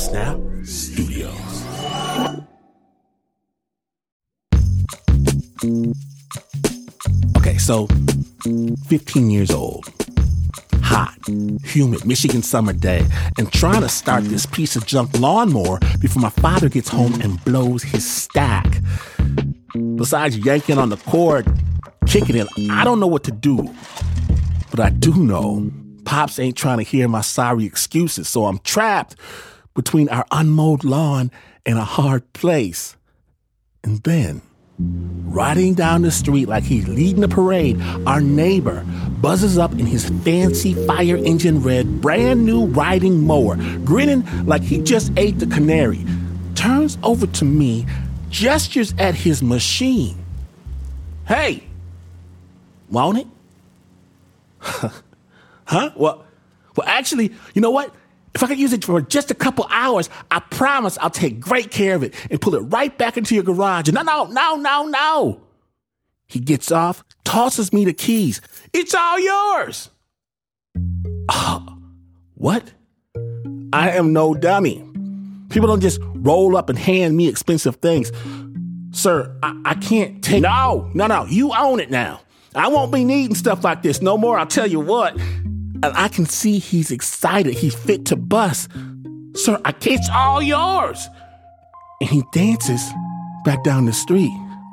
Snap Studios. Okay, so 15 years old, hot, humid Michigan summer day, and trying to start this piece of junk lawnmower before my father gets home and blows his stack. Besides yanking on the cord, kicking it, I don't know what to do. But I do know Pops ain't trying to hear my sorry excuses, so I'm trapped between our unmowed lawn and a hard place. And then, riding down the street like he's leading a parade, our neighbor buzzes up in his fancy fire engine red brand new riding mower, grinning like he just ate the canary, turns over to me, gestures at his machine. Hey, want it? Huh? Well, actually, you know what? If I could use it for just a couple hours, I promise I'll take great care of it and pull it right back into your garage. No. He gets off, tosses me the keys. It's all yours. What? I am no dummy. People don't just roll up and hand me expensive things. Sir, I can't take... No. You own it now. I won't be needing stuff like this no more, I'll tell you what. And I can see he's excited. He's fit to bust. Sir, it's all yours. And he dances back down the street.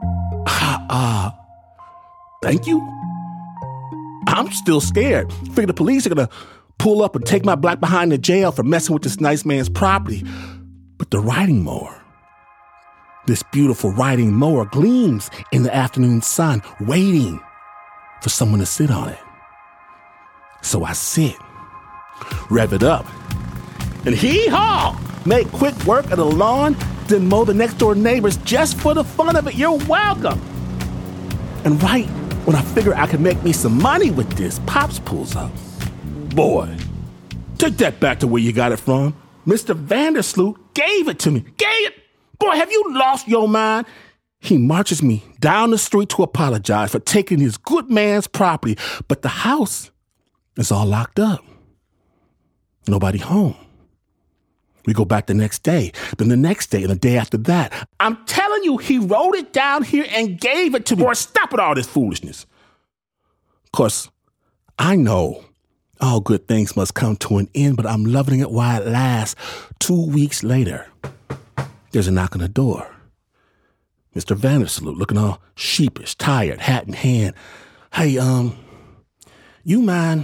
Thank you? I'm still scared. Figure the police are going to pull up and take my black behind to jail for messing with this nice man's property. But the riding mower, this beautiful riding mower, gleams in the afternoon sun, waiting for someone to sit on it. So I sit, rev it up, and hee-haw! Make quick work of the lawn, then mow the next door neighbors just for the fun of it. You're welcome. And right when I figure I can make me some money with this, Pops pulls up. Boy, take that back to where you got it from. Mr. Vandersloot gave it to me. Boy, have you lost your mind? He marches me down the street to apologize for taking his good man's property, but the house is all locked up. Nobody home. We go back the next day, then the next day, and the day after that. I'm telling you, he wrote it down here and gave it to me. Boy, stop with all this foolishness. Of course, I know all good things must come to an end, but I'm loving it while it lasts. 2 weeks later, there's a knock on the door. Mr. Vandersloot, looking all sheepish, tired, hat in hand. Hey, you mind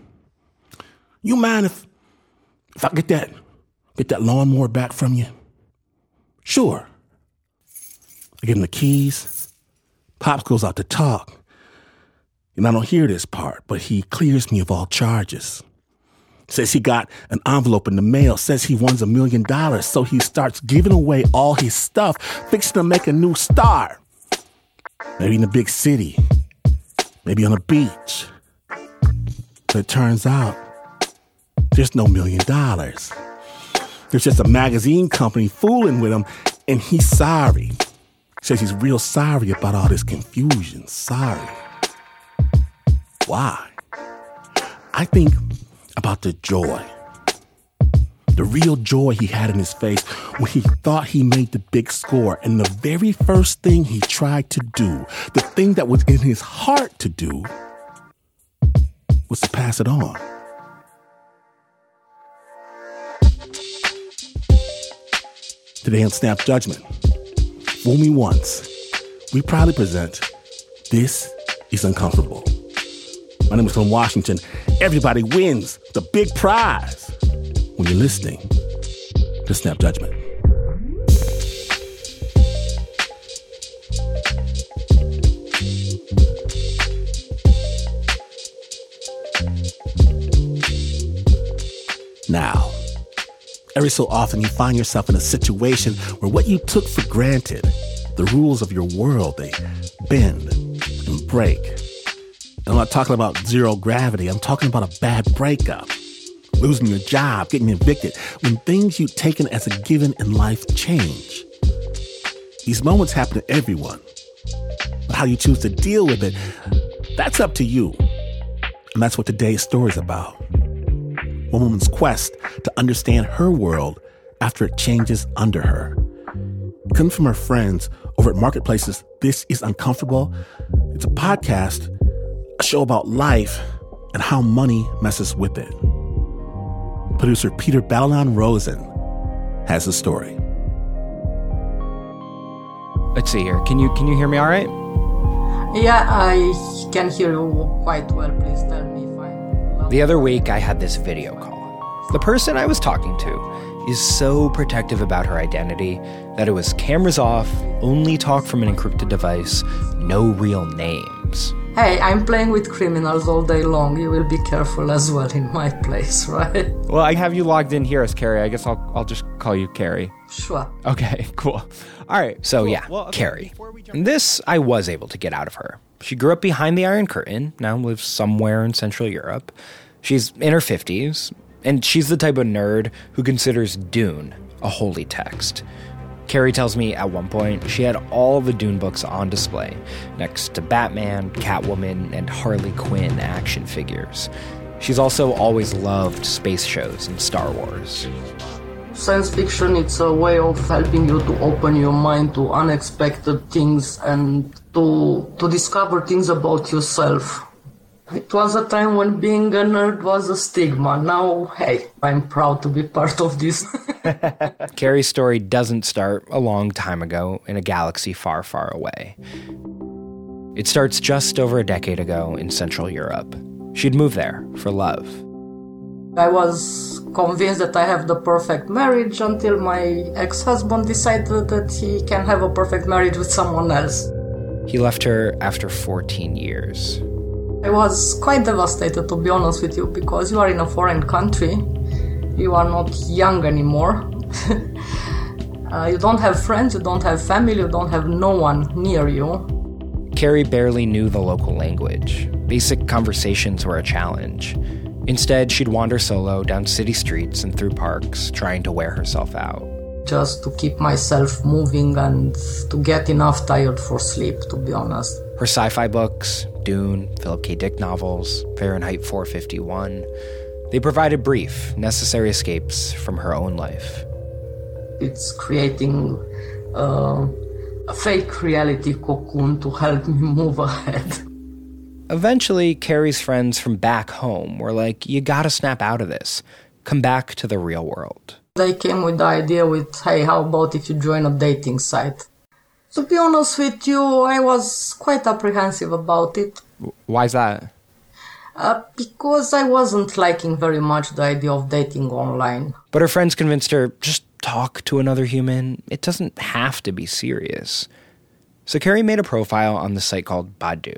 if I get that lawnmower back from you? Sure. I give him the keys. Pops goes out to talk. And I don't hear this part, but he clears me of all charges. Says he got an envelope in the mail, says he wants $1 million, so he starts giving away all his stuff, fixing to make a new start. Maybe in a big city, maybe on a beach. But it turns out, there's no $1 million. There's just a magazine company fooling with him, and he's sorry. Says he's real sorry about all this confusion. Sorry. Why? I think about the joy. The real joy he had in his face when he thought he made the big score. And the very first thing he tried to do, the thing that was in his heart to do, was to pass it on. Today on Snap Judgment, Fool Me Once, we proudly present This is Uncomfortable. My name is Tom Washington. Everybody wins the big prize when you're listening to Snap Judgment. Now, every so often you find yourself in a situation where what you took for granted, the rules of your world, they bend and break. And I'm not talking about zero gravity. I'm talking about a bad breakup, losing your job, getting evicted, when things you've taken as a given in life change. These moments happen to everyone. But how you choose to deal with it, that's up to you. And that's what today's story is about. One woman's quest to understand her world after it changes under her. Coming from her friends over at Marketplace's This Is Uncomfortable, it's a podcast, a show about life and how money messes with it. Producer Peter Balanon-Rosen has the story. Let's see here. Can you hear me all right? Yeah, I can hear you quite well. Please tell me if I'm... The other week, I had this video call. The person I was talking to is so protective about her identity that it was cameras off, only talk from an encrypted device, no real names. Hey, I'm playing with criminals all day long. You will be careful as well in my place, right? Well, I have you logged in here as Carrie. I guess I'll just call you Carrie. Sure. Okay, cool. All right, so cool. Yeah, well, okay. Carrie. And this I was able to get out of her. She grew up behind the Iron Curtain, now lives somewhere in Central Europe. She's in her 50s, and she's the type of nerd who considers Dune a holy text. Carrie tells me at one point she had all the Dune books on display, next to Batman, Catwoman, and Harley Quinn action figures. She's also always loved space shows and Star Wars. Science fiction, it's a way of helping you to open your mind to unexpected things and to discover things about yourself. It was a time when being a nerd was a stigma. Now, hey, I'm proud to be part of this. Carrie's story doesn't start a long time ago in a galaxy far, far away. It starts just over a decade ago in Central Europe. She'd moved there for love. I was convinced that I have the perfect marriage until my ex-husband decided that he can have a perfect marriage with someone else. He left her after 14 years. I was quite devastated, to be honest with you, because you are in a foreign country. You are not young anymore. You don't have friends, you don't have family, you don't have no one near you. Carrie barely knew the local language. Basic conversations were a challenge. Instead, she'd wander solo down city streets and through parks, trying to wear herself out. Just to keep myself moving and to get enough tired for sleep, to be honest. Her sci-fi books, Dune, Philip K. Dick novels, Fahrenheit 451, they provided brief, necessary escapes from her own life. It's creating a fake reality cocoon to help me move ahead. Eventually, Carrie's friends from back home were like, you gotta snap out of this. Come back to the real world. They came with the idea with, hey, how about if you join a dating site? To be honest with you, I was quite apprehensive about it. Why's that? Because I wasn't liking very much the idea of dating online. But her friends convinced her, just talk to another human. It doesn't have to be serious. So Carrie made a profile on the site called Badoo.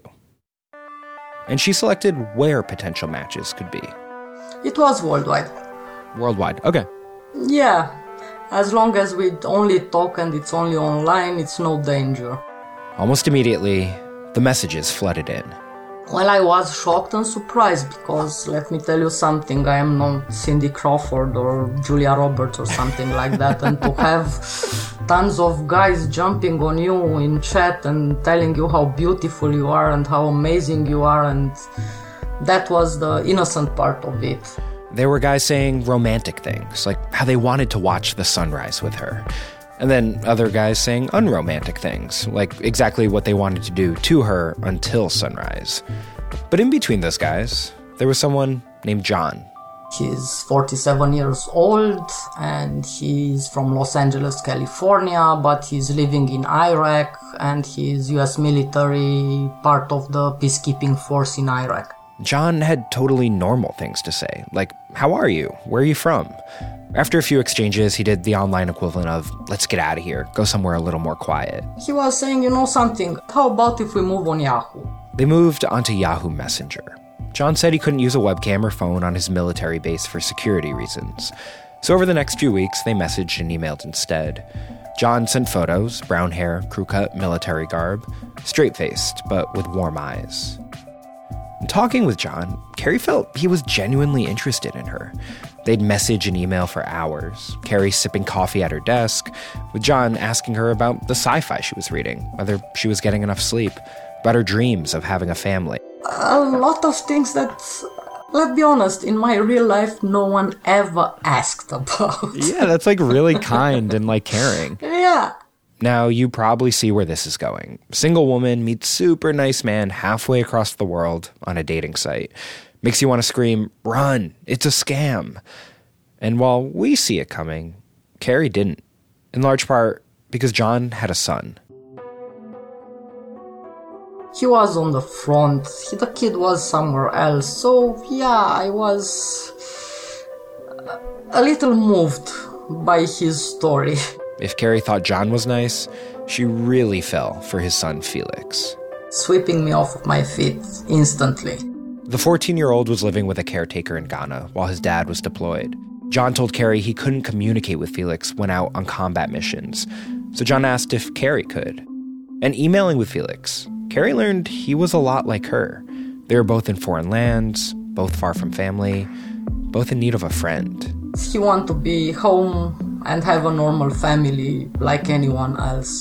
And she selected where potential matches could be. It was worldwide. Worldwide, okay. Yeah, as long as we only talk and it's only online, it's no danger. Almost immediately, the messages flooded in. Well, I was shocked and surprised because, let me tell you something, I am not Cindy Crawford or Julia Roberts or something like that, and to have tons of guys jumping on you in chat and telling you how beautiful you are and how amazing you are, and that was the innocent part of it. There were guys saying romantic things, like how they wanted to watch the sunrise with her. And then other guys saying unromantic things, like exactly what they wanted to do to her until sunrise. But in between those guys, there was someone named John. He's 47 years old, and he's from Los Angeles, California, but he's living in Iraq, and he's US military, part of the peacekeeping force in Iraq. John had totally normal things to say, like, how are you? Where are you from? After a few exchanges, he did the online equivalent of, let's get out of here, go somewhere a little more quiet. He was saying, you know something, how about if we move on Yahoo? They moved onto Yahoo Messenger. John said he couldn't use a webcam or phone on his military base for security reasons. So over the next few weeks, they messaged and emailed instead. John sent photos, brown hair, crew-cut military garb, straight-faced, but with warm eyes. In talking with John, Carrie felt he was genuinely interested in her. They'd message and email for hours, Carrie sipping coffee at her desk, with John asking her about the sci-fi she was reading, whether she was getting enough sleep, about her dreams of having a family. A lot of things that Let's be honest, in my real life, no one ever asked about. Yeah, that's like really kind and like caring. Yeah. Now, you probably see where this is going. Single woman meets super nice man halfway across the world on a dating site. Makes you want to scream, run, it's a scam. And while we see it coming, Carrie didn't. In large part because John had a son. He was on the front. The kid was somewhere else. So, yeah, I was a little moved by his story. If Carrie thought John was nice, she really fell for his son Felix. Sweeping me off of my feet instantly. The 14-year-old was living with a caretaker in Ghana while his dad was deployed. John told Carrie he couldn't communicate with Felix when out on combat missions, so John asked if Carrie could. And emailing with Felix, Carrie learned he was a lot like her. They were both in foreign lands, both far from family, both in need of a friend. He wanted to be home and have a normal family like anyone else.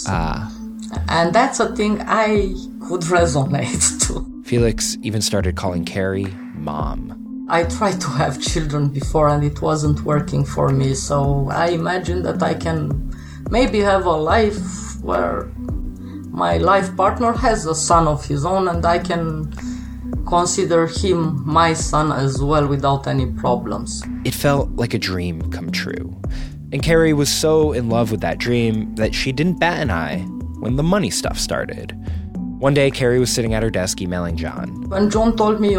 And that's a thing I could resonate to. Felix even started calling Carrie Mom. I tried to have children before and it wasn't working for me, so I imagine that I can maybe have a life where my life partner has a son of his own and I can consider him my son as well without any problems. It felt like a dream come true. And Carrie was so in love with that dream that she didn't bat an eye when the money stuff started. One day, Carrie was sitting at her desk emailing John. When John told me,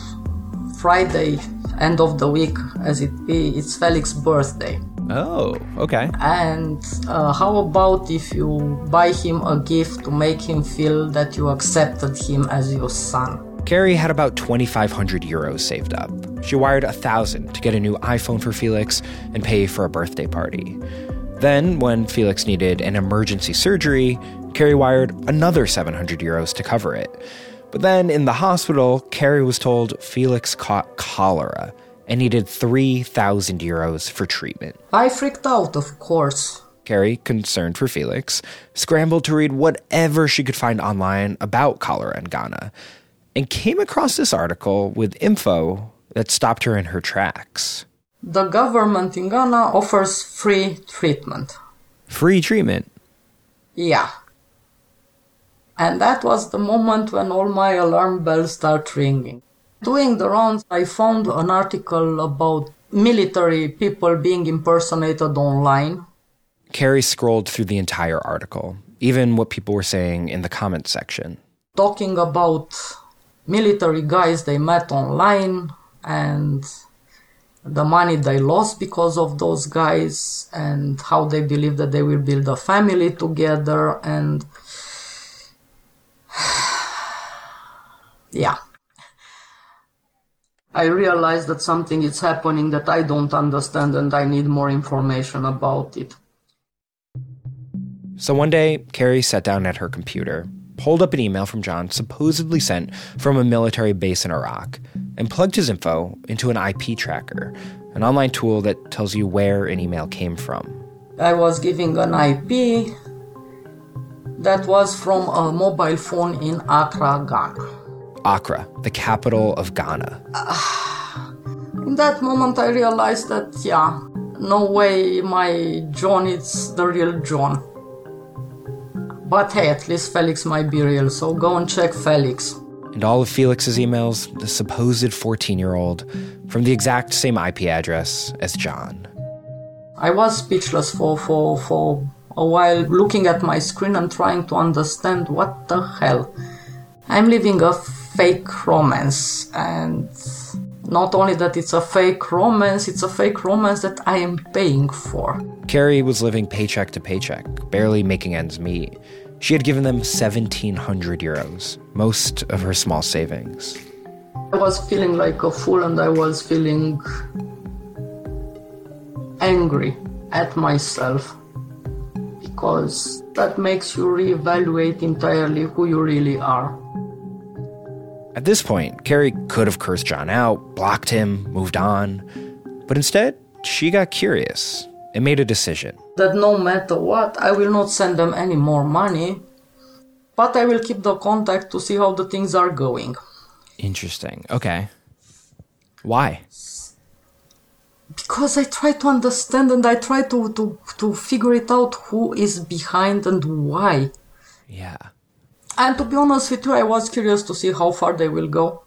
Friday, end of the week, as it be, it's Felix's birthday. Oh, okay. And how about if you buy him a gift to make him feel that you accepted him as your son? Carrie had about 2,500 euros saved up. She wired 1,000 to get a new iPhone for Felix and pay for a birthday party. Then, when Felix needed an emergency surgery, Carrie wired another 700 euros to cover it. But then, in the hospital, Carrie was told Felix caught cholera and needed 3,000 euros for treatment. I freaked out, of course. Carrie, concerned for Felix, scrambled to read whatever she could find online about cholera in Ghana, and came across this article with info that stopped her in her tracks. The government in Ghana offers free treatment. Free treatment? Yeah. And that was the moment when all my alarm bells start ringing. Doing the rounds, I found an article about military people being impersonated online. Carrie scrolled through the entire article, even what people were saying in the comments section. Talking about military guys they met online and the money they lost because of those guys and how they believe that they will build a family together and yeah. I realized that something is happening that I don't understand and I need more information about it. So one day, Carrie sat down at her computer, pulled up an email from John supposedly sent from a military base in Iraq, and plugged his info into an IP tracker, an online tool that tells you where an email came from. I was giving an IP that was from a mobile phone in Accra, Ghana. Accra, the capital of Ghana. In that moment I realized that, no way my John is the real John. But hey, at least Felix might be real, so go and check Felix. And all of Felix's emails, the supposed 14-year-old, from the exact same IP address as John. I was speechless for a while, looking at my screen and trying to understand what the hell. I'm living a fake romance, and not only that it's a fake romance that I am paying for. Carrie was living paycheck to paycheck, barely making ends meet. She had given them 1,700 euros, most of her small savings. I was feeling like a fool and I was feeling angry at myself because that makes you reevaluate entirely who you really are. At this point, Carrie could have cursed John out, blocked him, moved on, but instead, she got curious and made a decision. That no matter what, I will not send them any more money, but I will keep the contact to see how the things are going. Interesting. Okay. Why? Because I try to understand and I try to figure it out who is behind and why. Yeah. And to be honest with you, I was curious to see how far they will go.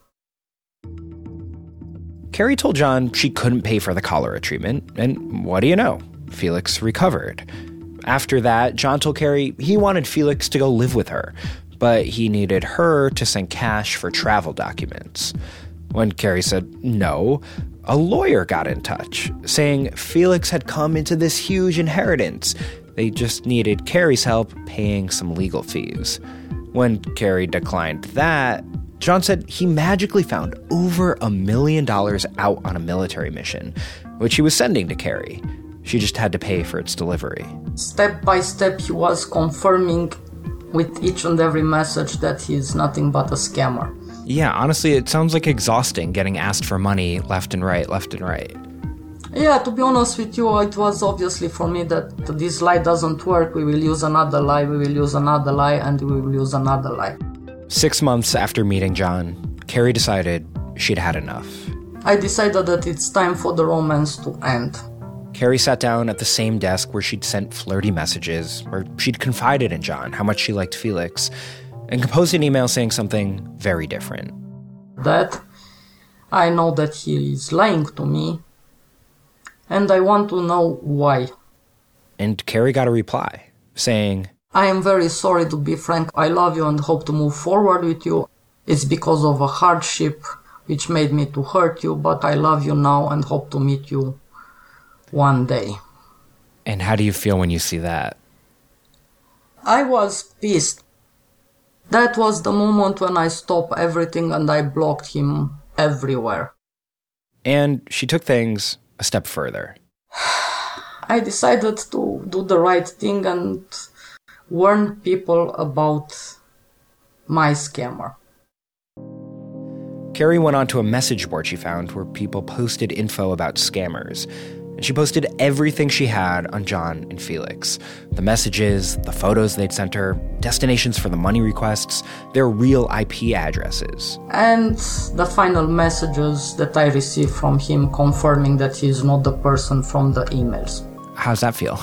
Carrie told John she couldn't pay for the cholera treatment, and what do you know? Felix recovered. After that, John told Carrie he wanted Felix to go live with her, but he needed her to send cash for travel documents. When Carrie said no, a lawyer got in touch, saying Felix had come into this huge inheritance. They just needed Carrie's help paying some legal fees. When Carrie declined that, John said he magically found over $1 million out on a military mission, which he was sending to Carrie. She just had to pay for its delivery. Step by step, he was confirming with each and every message that he's nothing but a scammer. Yeah, honestly, it sounds like exhausting getting asked for money left and right. Yeah, to be honest with you, it was obviously for me that this lie doesn't work. We will use another lie, and we will use another lie. 6 months after meeting John, Carrie decided she'd had enough. I decided that it's time for the romance to end. Carrie sat down at the same desk where she'd sent flirty messages, where she'd confided in John how much she liked Felix, and composed an email saying something very different. That I know that he is lying to me, and I want to know why. And Carrie got a reply, saying, I am very sorry to be frank. I love you and hope to move forward with you. It's because of a hardship which made me to hurt you, but I love you now and hope to meet you one day. And how do you feel when you see that? I was pissed. That was the moment when I stopped everything and I blocked him everywhere. And she took things a step further. I decided to do the right thing and warn people about my scammer. Carrie went onto a message board she found where people posted info about scammers. And she posted everything she had on John and Felix. The messages, the photos they'd sent her, destinations for the money requests, their real IP addresses. And the final messages that I received from him confirming that he's not the person from the emails. How's that feel?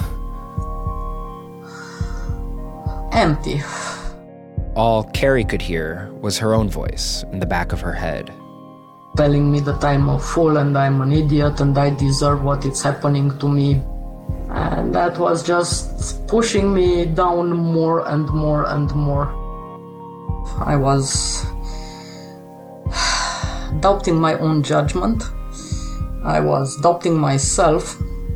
Empty. All Carrie could hear was her own voice in the back of her head. Telling me that I'm a fool and I'm an idiot and I deserve what is happening to me. And that was just pushing me down more and more and more. I was doubting my own judgment. I was doubting myself.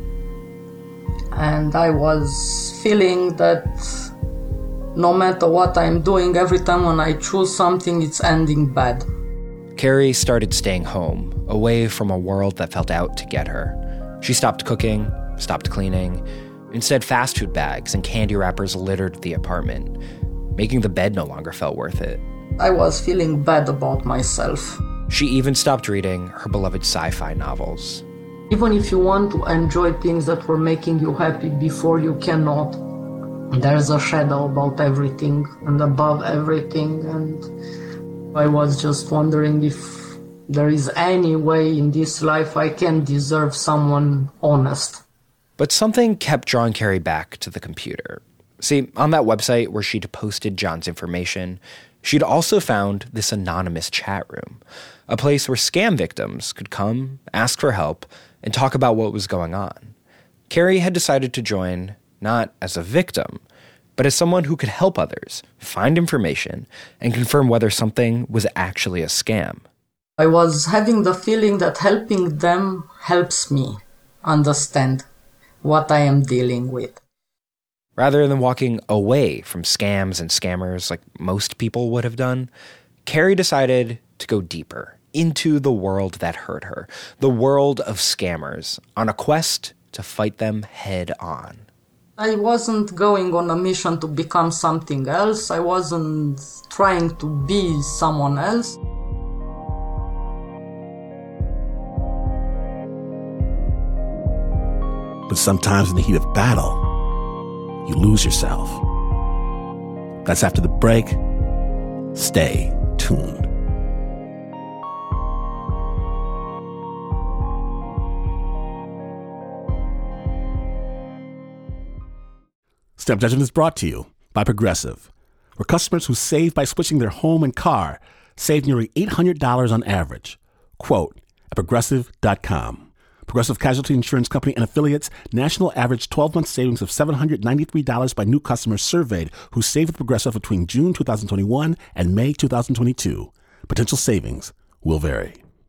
And I was feeling that no matter what I'm doing, every time when I choose something, it's ending bad. Carrie started staying home, away from a world that felt out to get her. She stopped cooking, stopped cleaning. Instead, fast food bags and candy wrappers littered the apartment. Making the bed no longer felt worth it. I was feeling bad about myself. She even stopped reading her beloved sci-fi novels. Even if you want to enjoy things that were making you happy before, you cannot. There's a shadow about everything and above everything, and I was just wondering if there is any way in this life I can deserve someone honest. But something kept drawing Carrie back to the computer. See, on that website where she'd posted John's information, she'd also found this anonymous chat room, a place where scam victims could come, ask for help, and talk about what was going on. Carrie had decided to join not as a victim, but as someone who could help others find information and confirm whether something was actually a scam. I was having the feeling that helping them helps me understand what I am dealing with. Rather than walking away from scams and scammers like most people would have done, Carrie decided to go deeper into the world that hurt her, the world of scammers, on a quest to fight them head on. I wasn't going on a mission to become something else. I wasn't trying to be someone else. But sometimes in the heat of battle, you lose yourself. That's after the break. Stay tuned. Snap Judgment is brought to you by Progressive, where customers who save by switching their home and car save nearly $800 on average. Quote at Progressive.com. Progressive Casualty Insurance Company and affiliates, national average 12-month savings of $793 by new customers surveyed who saved with Progressive between June 2021 and May 2022. Potential savings will vary.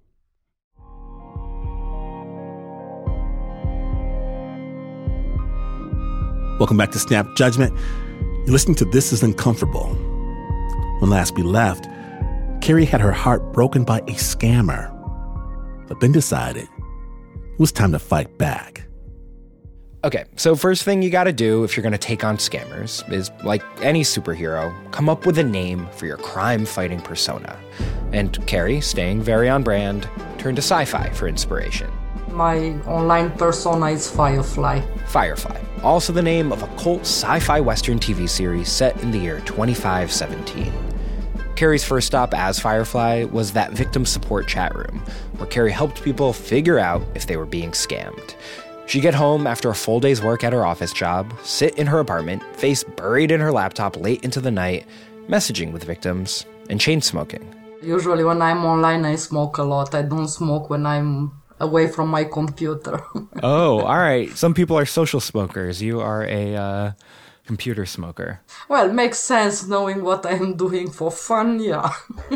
Welcome back to Snap Judgment. You're listening to This Is Uncomfortable. When last we left, Carrie had her heart broken by a scammer, but then decided it was time to fight back. Okay, so first thing you gotta do if you're gonna take on scammers is, like any superhero, come up with a name for your crime-fighting persona. And Carrie, staying very on brand, turned to sci-fi for inspiration. My online persona is Firefly. Firefly, also the name of a cult sci-fi Western TV series set in the year 2517. Carrie's first stop as Firefly was that victim support chat room, where Carrie helped people figure out if they were being scammed. She'd get home after a full day's work at her office job, sit in her apartment, face buried in her laptop late into the night, messaging with victims, and chain smoking. Usually when I'm online, I smoke a lot. I don't smoke when I'm away from my computer. Oh, all right. Some people are social smokers. You are a computer smoker. Well, makes sense knowing what I'm doing for fun, yeah.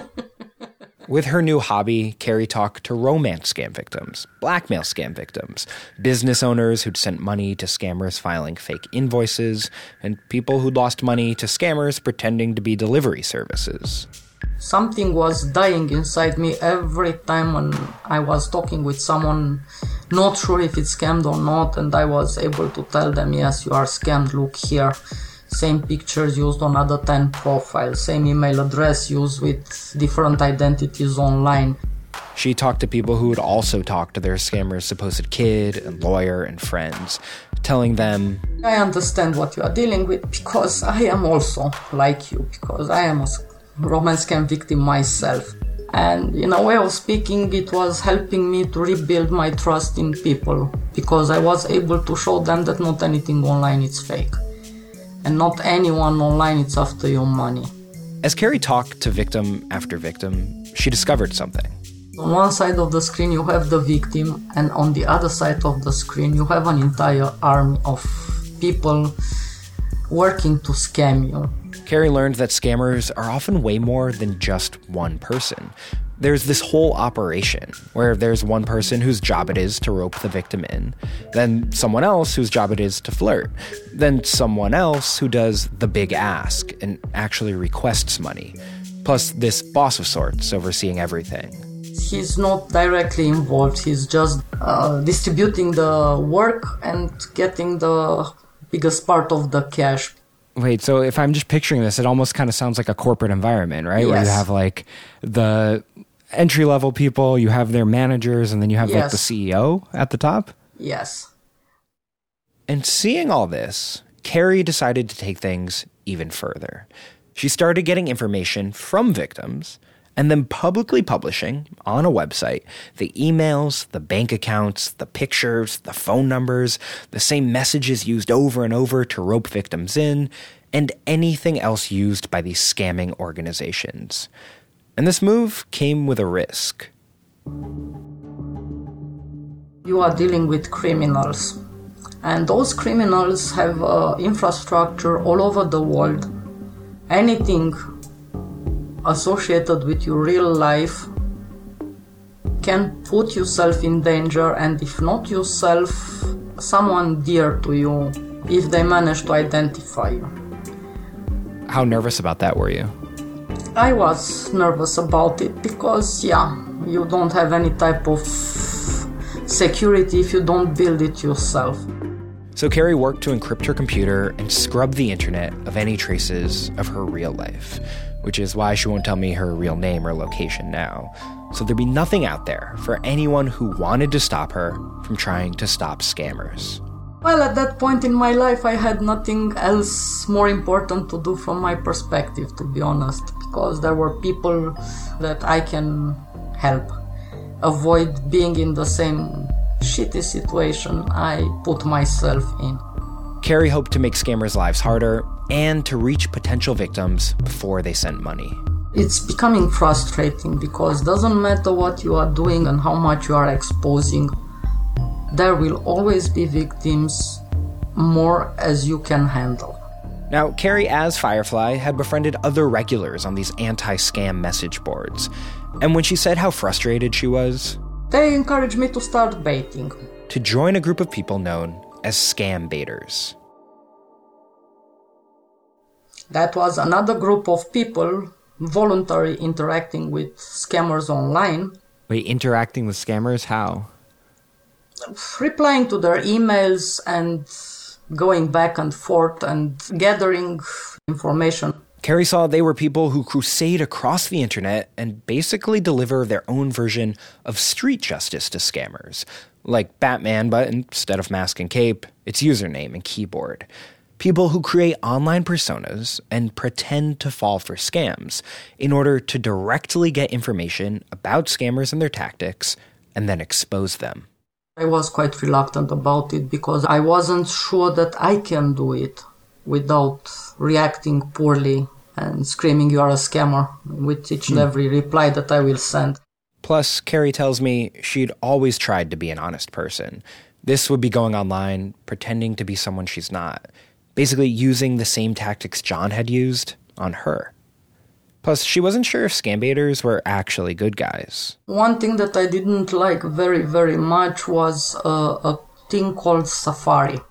With her new hobby, Carrie talked to romance scam victims, blackmail scam victims, business owners who'd sent money to scammers filing fake invoices, and people who'd lost money to scammers pretending to be delivery services. Something was dying inside me every time when I was talking with someone not sure if it's scammed or not, and I was able to tell them, yes, you are scammed, look here. Same pictures used on other 10 profiles, same email address used with different identities online. She talked to people who would also talk to their scammer's supposed kid and lawyer and friends, telling them, I understand what you are dealing with because I am also like you, because I am a romance scam victim myself. And in a way of speaking, it was helping me to rebuild my trust in people, because I was able to show them that not anything online is fake. And not anyone online is after your money. As Carrie talked to victim after victim, she discovered something. On one side of the screen you have the victim, and on the other side of the screen you have an entire army of people working to scam you. Carrie learned that scammers are often way more than just one person. There's this whole operation where there's one person whose job it is to rope the victim in, then someone else whose job it is to flirt, then someone else who does the big ask and actually requests money, plus this boss of sorts overseeing everything. He's not directly involved, he's just distributing the work and getting the biggest part of the cash. Wait, so if I'm just picturing this, it almost kind of sounds like a corporate environment, right? Yes. Where you have like the entry-level people, you have their managers, and then you have like the CEO at the top? Yes. And seeing all this, Carrie decided to take things even further. She started getting information from victims and then publicly publishing on a website the emails, the bank accounts, the pictures, the phone numbers, the same messages used over and over to rope victims in, and anything else used by these scamming organizations. And this move came with a risk. You are dealing with criminals, and those criminals have infrastructure all over the world. Anything associated with your real life can put yourself in danger, and if not yourself, someone dear to you, if they manage to identify you. How nervous about that were you? I was nervous about it because, you don't have any type of security if you don't build it yourself. So Carrie worked to encrypt her computer and scrub the internet of any traces of her real life, which is why she won't tell me her real name or location now. So there'd be nothing out there for anyone who wanted to stop her from trying to stop scammers. Well, at that point in my life, I had nothing else more important to do from my perspective, to be honest, because there were people that I can help avoid being in the same shitty situation I put myself in. Carrie hoped to make scammers' lives harder and to reach potential victims before they sent money. It's becoming frustrating because it doesn't matter what you are doing and how much you are exposing. There will always be victims, more as you can handle. Now, Carrie, as Firefly, had befriended other regulars on these anti-scam message boards. And when she said how frustrated she was, they encouraged me to start baiting. To join a group of people known as scam baiters. That was another group of people voluntarily interacting with scammers online. Wait, interacting with scammers? How? Replying to their emails and going back and forth and gathering information. Carrie saw they were people who crusade across the internet and basically deliver their own version of street justice to scammers. Like Batman, but instead of mask and cape, it's username and keyboard. People who create online personas and pretend to fall for scams in order to directly get information about scammers and their tactics and then expose them. I was quite reluctant about it because I wasn't sure that I can do it without reacting poorly and screaming you are a scammer with each and every reply that I will send. Plus, Carrie tells me she'd always tried to be an honest person. This would be going online, pretending to be someone she's not. Basically using the same tactics John had used on her. Plus, she wasn't sure if scam baiters were actually good guys. One thing that I didn't like very, very much was a thing called Safari.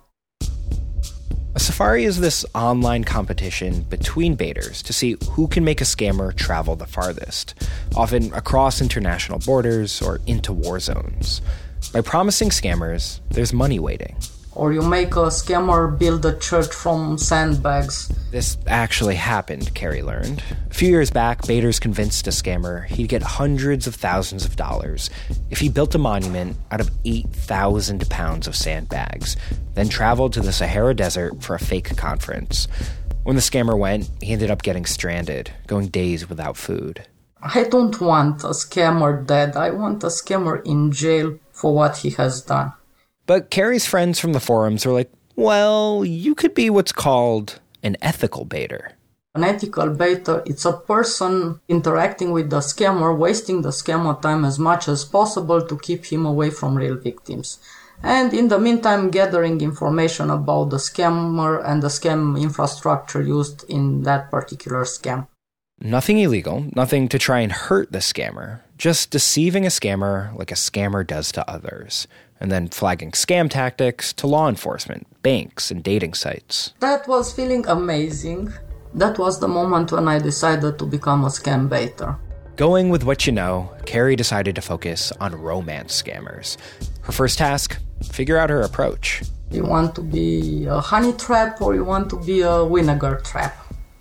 A Safari is this online competition between baiters to see who can make a scammer travel the farthest, often across international borders or into war zones. By promising scammers, there's money waiting. Or you make a scammer build a church from sandbags. This actually happened, Carrie learned. A few years back, baiters convinced a scammer he'd get hundreds of thousands of dollars if he built a monument out of 8,000 pounds of sandbags, then traveled to the Sahara Desert for a fake conference. When the scammer went, he ended up getting stranded, going days without food. I don't want a scammer dead. I want a scammer in jail for what he has done. But Carrie's friends from the forums were like, well, you could be what's called an ethical baiter. An ethical baiter, it's a person interacting with the scammer, wasting the scammer time as much as possible to keep him away from real victims. And in the meantime, gathering information about the scammer and the scam infrastructure used in that particular scam. Nothing illegal, nothing to try and hurt the scammer, just deceiving a scammer like a scammer does to others, and then flagging scam tactics to law enforcement, banks, and dating sites. That was feeling amazing. That was the moment when I decided to become a scam baiter. Going with what you know, Carrie decided to focus on romance scammers. Her first task, figure out her approach. You want to be a honey trap or you want to be a vinegar trap?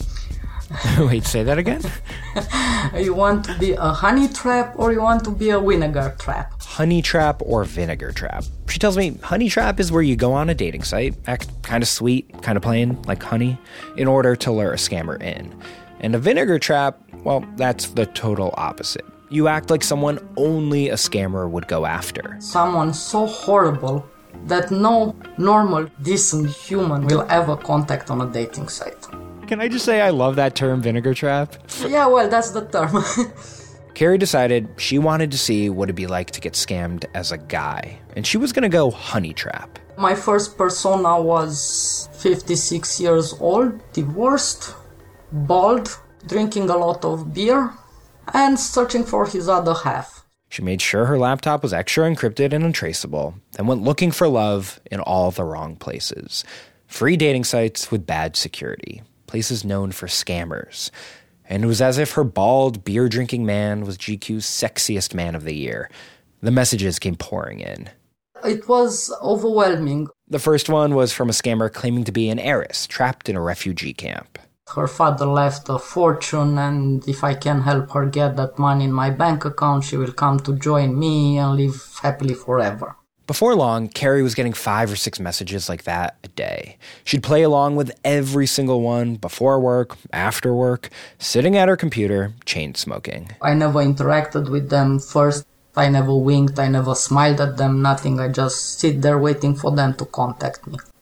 Wait, say that again? You want to be a honey trap or you want to be a vinegar trap? Honey trap or vinegar trap. She tells me honey trap is where you go on a dating site, act kind of sweet, kind of plain, like honey, in order to lure a scammer in. And a vinegar trap, well, that's the total opposite. You act like someone only a scammer would go after. Someone so horrible that no normal, decent human will ever contact on a dating site. Can I just say I love that term, vinegar trap? Yeah, well, that's the term. Carrie decided she wanted to see what it'd be like to get scammed as a guy, and she was going to go honey trap. My first persona was 56 years old, divorced, bald, drinking a lot of beer, and searching for his other half. She made sure her laptop was extra encrypted and untraceable, then went looking for love in all the wrong places. Free dating sites with bad security. Places known for scammers. And it was as if her bald, beer-drinking man was GQ's sexiest man of the year. The messages came pouring in. It was overwhelming. The first one was from a scammer claiming to be an heiress, trapped in a refugee camp. Her father left a fortune, and if I can help her get that money in my bank account, she will come to join me and live happily forever. Before long, Carrie was getting 5 or 6 messages like that a day. She'd play along with every single one before work, after work, sitting at her computer, chain smoking. I never interacted with them first. I never winked, I never smiled at them, nothing. I just sit there waiting for them to contact me.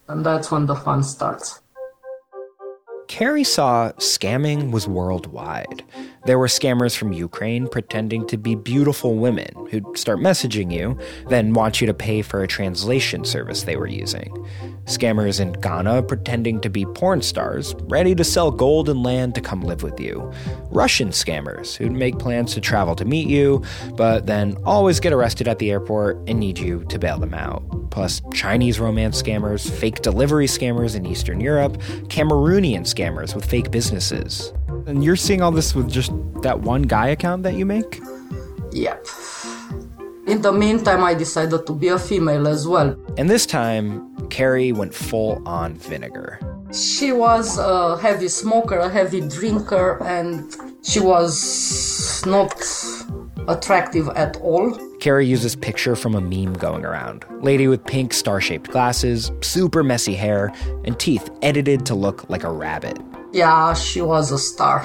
And that's when the fun starts. Carrie saw scamming was worldwide. There were scammers from Ukraine pretending to be beautiful women who'd start messaging you, then want you to pay for a translation service they were using. Scammers in Ghana pretending to be porn stars, ready to sell gold and land to come live with you. Russian scammers who'd make plans to travel to meet you, but then always get arrested at the airport and need you to bail them out. Plus Chinese romance scammers, fake delivery scammers in Eastern Europe, Cameroonian scammers with fake businesses. And you're seeing all this with just that one guy account that you make? Yep. In the meantime, I decided to be a female as well. And this time, Carrie went full on vinegar. She was a heavy smoker, a heavy drinker, and she was not attractive at all. Carrie used this picture from a meme going around. Lady with pink star-shaped glasses, super messy hair, and teeth edited to look like a rabbit. Yeah, she was a star.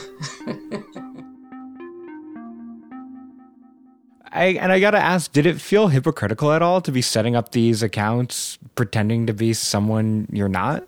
I gotta ask, did it feel hypocritical at all to be setting up these accounts pretending to be someone you're not?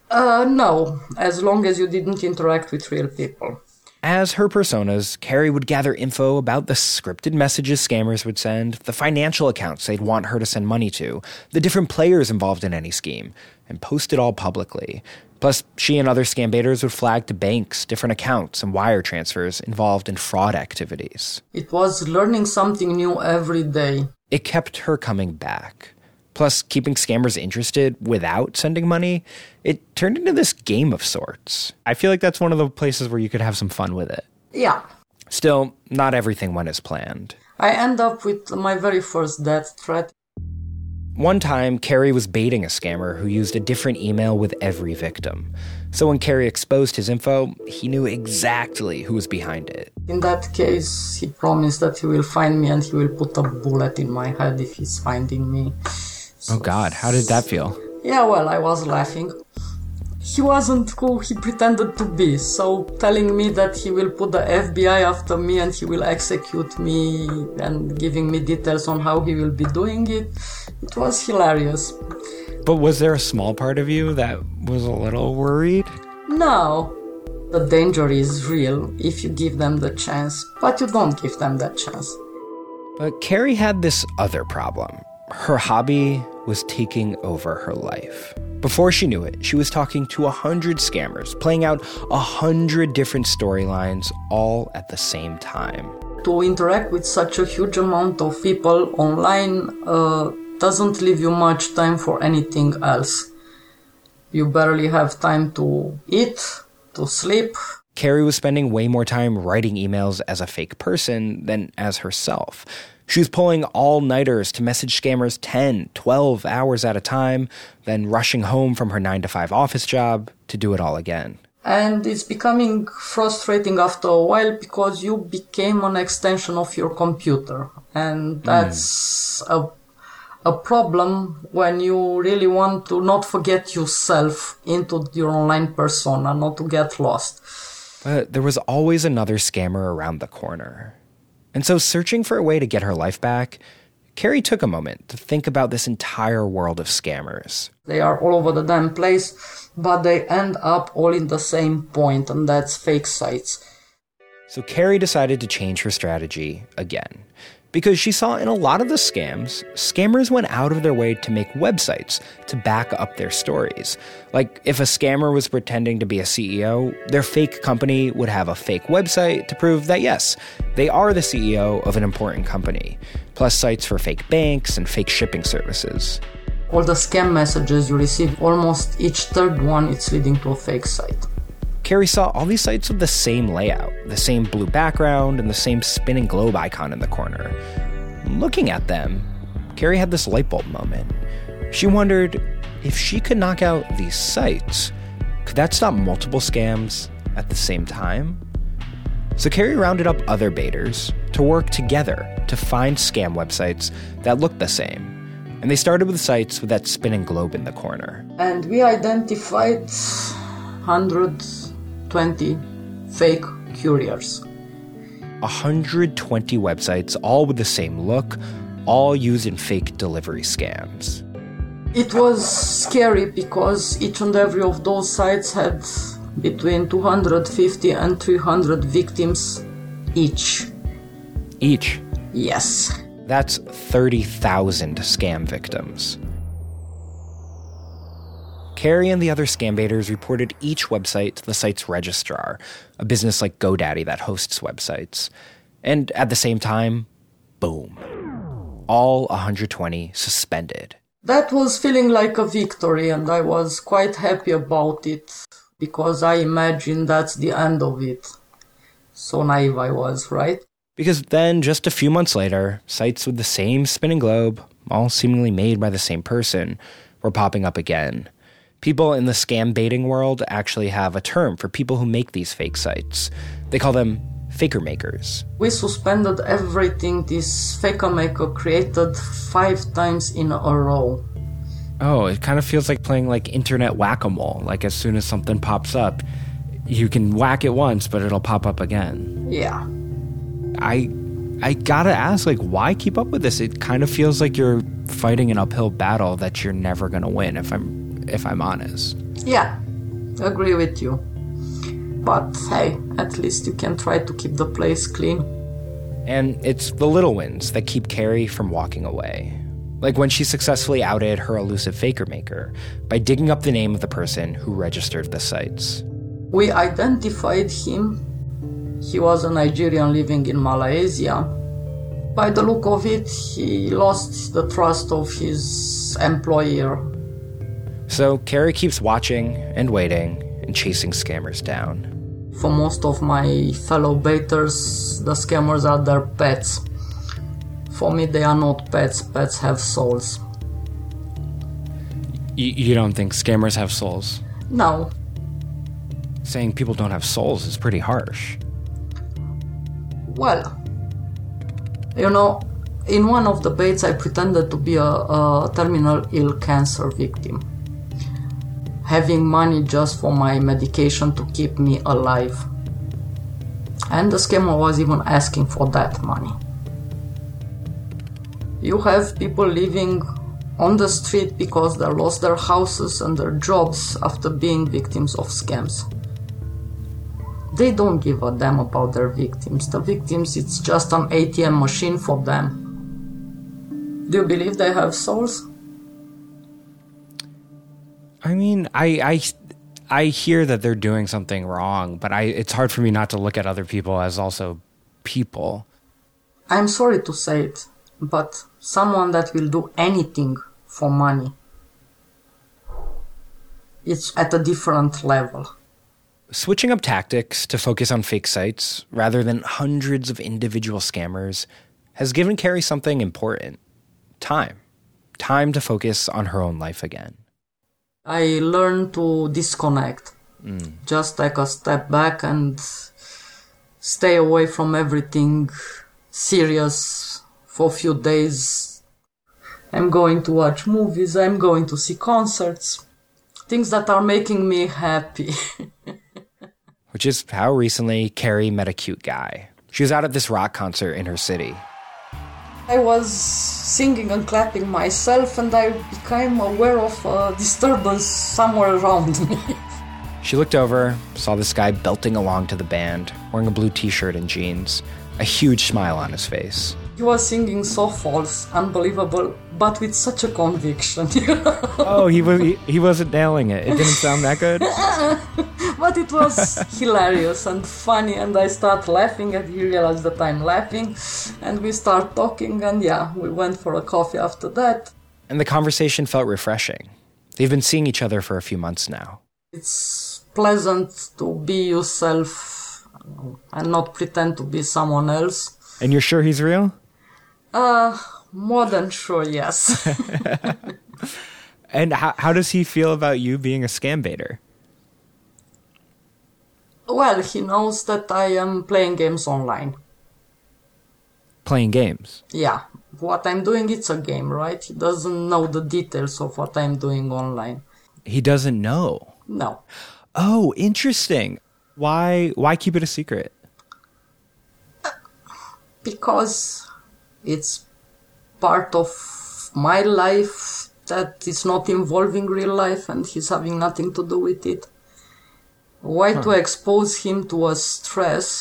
No, as long as you didn't interact with real people. As her personas, Carrie would gather info about the scripted messages scammers would send, the financial accounts they'd want her to send money to, the different players involved in any scheme, and post it all publicly. Plus, she and other scam baiters would flag to banks different accounts and wire transfers involved in fraud activities. It was learning something new every day. It kept her coming back. Plus, keeping scammers interested without sending money, it turned into this game of sorts. I feel like that's one of the places where you could have some fun with it. Yeah. Still, not everything went as planned. I end up with my very first death threat. One time, Carrie was baiting a scammer who used a different email with every victim. So when Carrie exposed his info, he knew exactly who was behind it. In that case, he promised that he will find me and he will put a bullet in my head if he's finding me. Oh God, how did that feel? Yeah, well, I was laughing. He wasn't who he pretended to be, so telling me that he will put the FBI after me and he will execute me and giving me details on how he will be doing it, it was hilarious. But was there a small part of you that was a little worried? No. The danger is real if you give them the chance, but you don't give them that chance. But Carrie had this other problem. Her hobby was taking over her life. Before she knew it, she was talking to 100 scammers, playing out 100 different storylines all at the same time. To interact with such a huge amount of people online doesn't leave you much time for anything else. You barely have time to eat, to sleep. Carrie was spending way more time writing emails as a fake person than as herself. She was pulling all-nighters to message scammers 10, 12 hours at a time, then rushing home from her 9-to-5 office job to do it all again. And it's becoming frustrating after a while because you became an extension of your computer. And that's a problem when you really want to not forget yourself into your online persona, not to get lost. But there was always another scammer around the corner. And so searching for a way to get her life back, Carrie took a moment to think about this entire world of scammers. They are all over the damn place, but they end up all in the same point, and that's fake sites. So Carrie decided to change her strategy again. Because she saw in a lot of the scams, scammers went out of their way to make websites to back up their stories. Like, if a scammer was pretending to be a CEO, their fake company would have a fake website to prove that, yes, they are the CEO of an important company, plus sites for fake banks and fake shipping services. All the scam messages you receive, almost each third one, it's leading to a fake site. Carrie saw all these sites with the same layout, the same blue background, and the same spinning globe icon in the corner. Looking at them, Carrie had this light bulb moment. She wondered, if she could knock out these sites, could that stop multiple scams at the same time? So Carrie rounded up other baiters to work together to find scam websites that looked the same. And they started with sites with that spinning globe in the corner. And we identified 120 fake couriers. 120 websites, all with the same look, all used in fake delivery scams. It was scary because each and every of those sites had between 250 and 300 victims each. Each? Yes. That's 30,000 scam victims. Carrie and the other scam baiters reported each website to the site's registrar, a business like GoDaddy that hosts websites. And at the same time, boom. All 120 suspended. That was feeling like a victory, and I was quite happy about it, because I imagined that's the end of it. So naive I was, right? Because then, just a few months later, sites with the same spinning globe, all seemingly made by the same person, were popping up again. People in the scam baiting world actually have a term for people who make these fake sites. They call them faker makers. We suspended everything this faker maker created 5 times in a row. Oh, it kind of feels like playing like internet whack-a-mole. Like as soon as something pops up, you can whack it once, but it'll pop up again. Yeah. I gotta ask, like, why keep up with this? It kind of feels like you're fighting an uphill battle that you're never gonna win, if I'm honest. Yeah, agree with you. But hey, at least you can try to keep the place clean. And it's the little wins that keep Carrie from walking away. Like when she successfully outed her elusive faker maker by digging up the name of the person who registered the sites. We identified him. He was a Nigerian living in Malaysia. By the look of it, he lost the trust of his employer. So Carrie keeps watching and waiting and chasing scammers down. For most of my fellow baiters, the scammers are their pets. For me, they are not pets. Pets have souls. You don't think scammers have souls? No. Saying people don't have souls is pretty harsh. Well, you know, in one of the baits I pretended to be a terminal ill cancer victim, having money just for my medication to keep me alive. And the scammer was even asking for that money. You have people living on the street because they lost their houses and their jobs after being victims of scams. They don't give a damn about their victims. The victims, it's just an ATM machine for them. Do you believe they have souls? I mean, I hear that they're doing something wrong, but it's hard for me not to look at other people as also people. I'm sorry to say it, but someone that will do anything for money, it's at a different level. Switching up tactics to focus on fake sites rather than hundreds of individual scammers has given Carrie something important. Time. Time to focus on her own life again. I learned to disconnect. Just take a step back and stay away from everything serious for a few days. I'm going to watch movies, I'm going to see concerts. Things that are making me happy. Which is how recently Carrie met a cute guy. She was out at this rock concert in her city. I was singing and clapping myself, and I became aware of a disturbance somewhere around me. She looked over, saw this guy belting along to the band, wearing a blue t-shirt and jeans, a huge smile on his face. He was singing so false, unbelievable, but with such a conviction. Oh, he wasn't nailing it. It didn't sound that good? But it was hilarious and funny, and I start laughing, and he realized that I'm laughing, and we start talking, and yeah, we went for a coffee after that. And the conversation felt refreshing. They've been seeing each other for a few months now. It's pleasant to be yourself and not pretend to be someone else. And you're sure he's real? More than sure, yes. And how does he feel about you being a scam baiter? Well, he knows that I am playing games online. Playing games? Yeah. What I'm doing, it's a game, right? He doesn't know the details of what I'm doing online. He doesn't know? No. Oh, interesting. Why keep it a secret? Because it's part of my life that it's not involving real life and he's having nothing to do with it. Why to expose him to a stress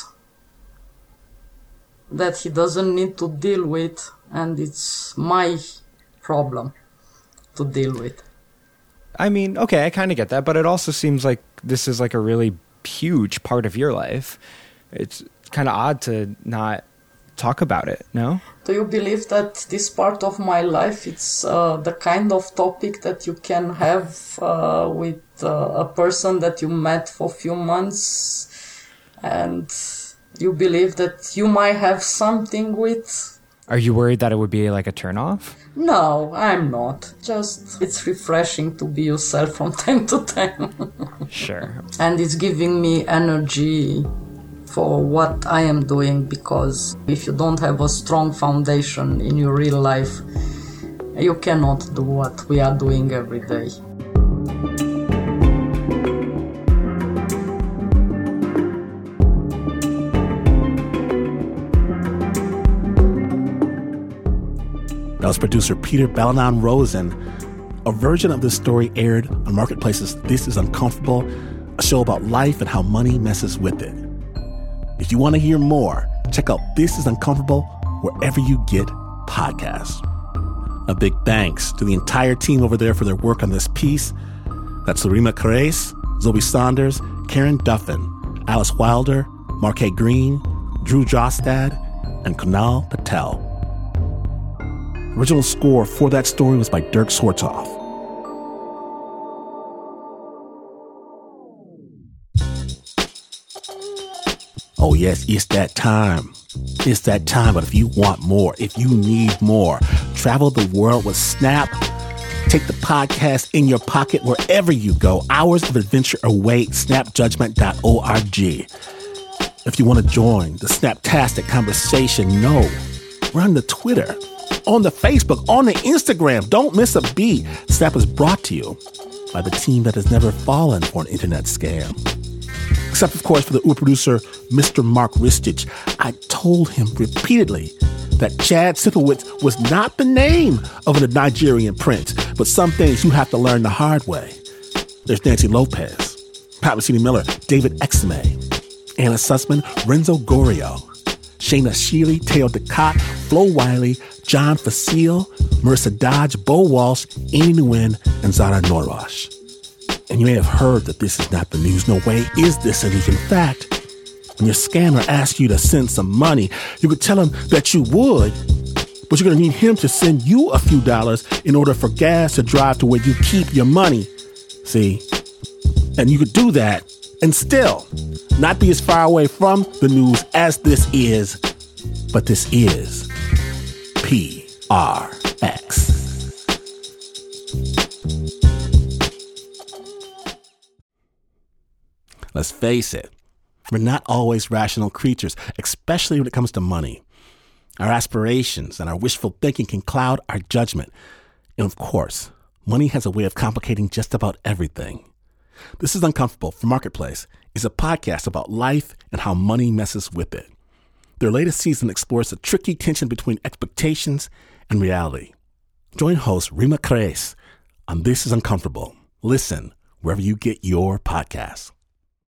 that he doesn't need to deal with, and it's my problem to deal with? I mean, okay, I kind of get that, but it also seems like this is like a really huge part of your life. It's kind of odd to not talk about it, no? Do you believe that this part of my life, it's the kind of topic that you can have with a person that you met for a few months, and you believe that you might have something with? Are you worried that it would be like a turnoff? No, I'm not. Just, it's refreshing to be yourself from time to time. Sure. And it's giving me energy for what I am doing, because if you don't have a strong foundation in your real life, you cannot do what we are doing every day. That was producer Peter Balanon-Rosen. A version of this story aired on Marketplace's This Is Uncomfortable, a show about life and how money messes with it. If you want to hear more, check out This Is Uncomfortable wherever you get podcasts. A big thanks to the entire team over there for their work on this piece. That's Larima Carres, Zoe Saunders, Karen Duffin, Alice Wilder, Marquet Green, Drew Jostad, and Kunal Patel. Original score for that story was by Dirk Swartoff. Oh yes, it's that time. It's that time, but if you want more, if you need more, travel the world with Snap. Take the podcast in your pocket wherever you go. Hours of adventure await. Snapjudgment.org. If you want to join the Snaptastic conversation, we're on the Twitter, on the Facebook, on the Instagram. Don't miss a beat. Snap is brought to you by the team that has never fallen for an internet scam. Except, of course, for the Uber producer, Mr. Mark Ristich. I told him repeatedly that Chad Sipowicz was not the name of a Nigerian prince, but some things you have to learn the hard way. There's Nancy Lopez, Patricini Miller, David Exame, Anna Sussman, Renzo Gorio, Shayna Shealy, Teo DeCott, Flo Wiley, John Facile, Marissa Dodge, Bo Walsh, Amy Nguyen, and Zara Norwash. And you may have heard that this is not the news. No way is this the news. In fact, when your scammer asks you to send some money, you could tell him that you would, but you're going to need him to send you a few dollars in order for gas to drive to where you keep your money. See? And you could do that and still not be as far away from the news as this is, but this is PRX. Let's face it, we're not always rational creatures, especially when it comes to money. Our aspirations and our wishful thinking can cloud our judgment. And of course, money has a way of complicating just about everything. This Is Uncomfortable for Marketplace is a podcast about life and how money messes with it. Their latest season explores the tricky tension between expectations and reality. Join host Rima Carres on This Is Uncomfortable. Listen wherever you get your podcasts.